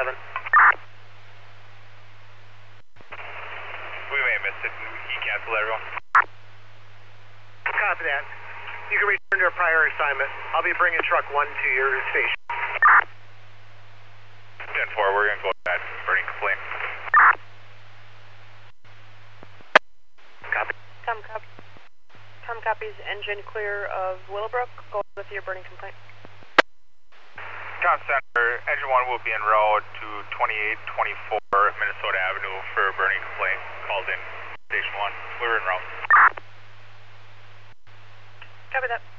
7. We may have missed it. He canceled everyone. Copy that. You can return to a prior assignment. I'll be bringing truck 1 to your station. 10-4, we're going to go with that burning complaint. Copy. Tom copies, engine clear of Willowbrook. Go with your burning complaint. Tom Center, engine 1 will be en route to 2824 Minnesota Avenue for a burning complaint. Called in station 1. We're en route. Copy that.